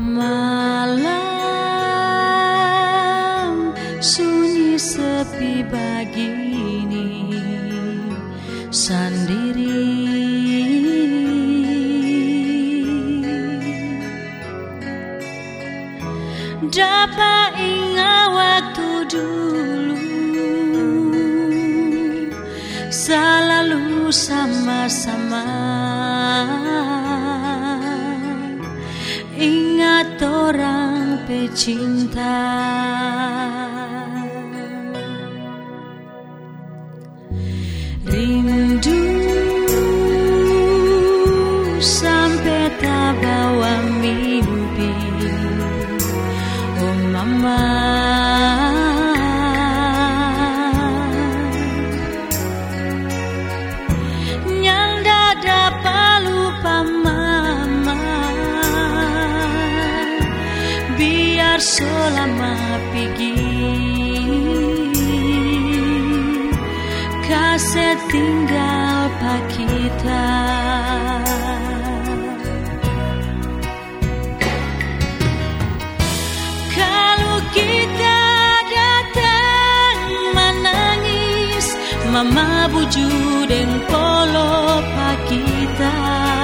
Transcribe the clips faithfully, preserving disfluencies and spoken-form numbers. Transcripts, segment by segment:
Malam sunyi sepi begini, sendiri. Dapat ingat waktu dulu, selalu sama-sama. Ingat orang pecinta. Rindu sampai tak bawa mimpi. Oh mama, yang tak dapat lupa mama, biar selama pergi kasih tinggal pak kita. Kalau kita datang menangis, mama buju dan polo pak kita.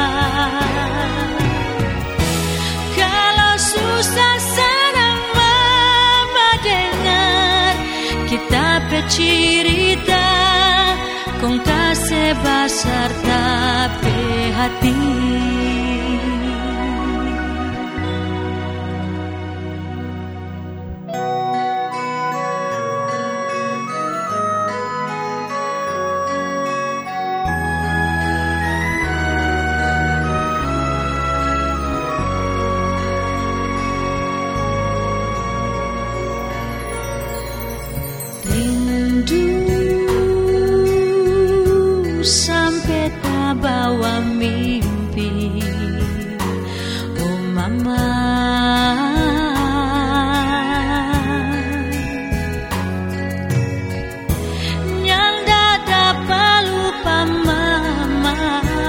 Kalau susah senang mama dengar kita bercerita, kong kasih besar tapi hati. Sampai tak bawa mimpi. Oh mama, yang tak dapat lupa mama,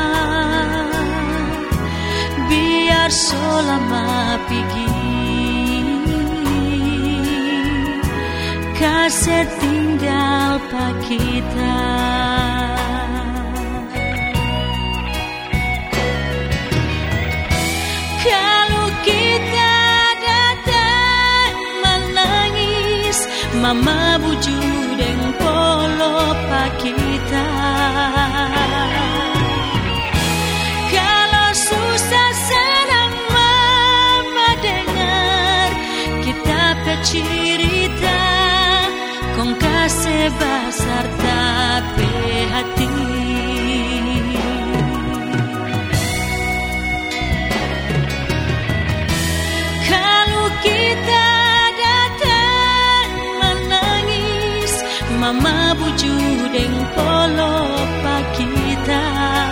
biar selama pergi kasih tinggal pak kita. Kalau kita datang menangis, mama buju dan polo pak kita. Kalau susah senang mama dengar kita bercerita, kong kasih besar tapi hati. Kalau kita datang menangis, mama buju dan polo pak kita.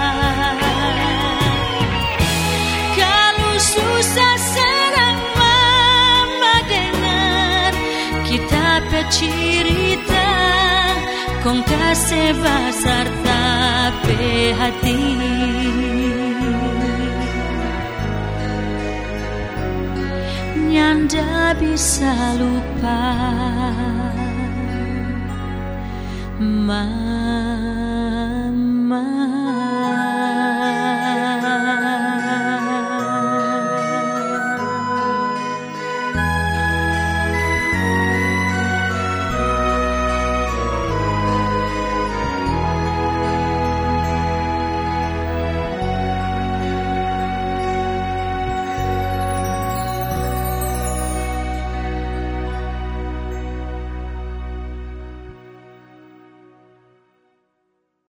Kalau susah senang mama dengar kita bercerita, kong kasih besar tapi hati. Yang tak bisa lupa mama.